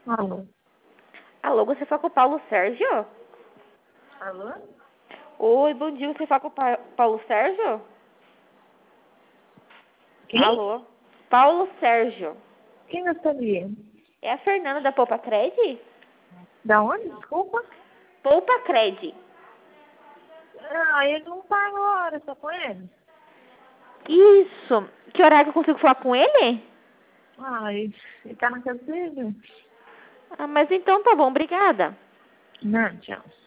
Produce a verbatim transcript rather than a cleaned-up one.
Alô? Alô, você fala com o Paulo Sérgio? Alô? Oi, bom dia, você fala com o Pa- Paulo Sérgio? Quem? Alô? Paulo Sérgio. Quem gostaria? É a Fernanda da Poupa Cred? Da onde? Desculpa. Poupa Cred. Ah, ele não tá agora, só com ele. Isso. Que horário que eu consigo falar com ele? Ah, ele, ele tá na casa dele. Ah, mas então tá bom, obrigada. Não, tchau.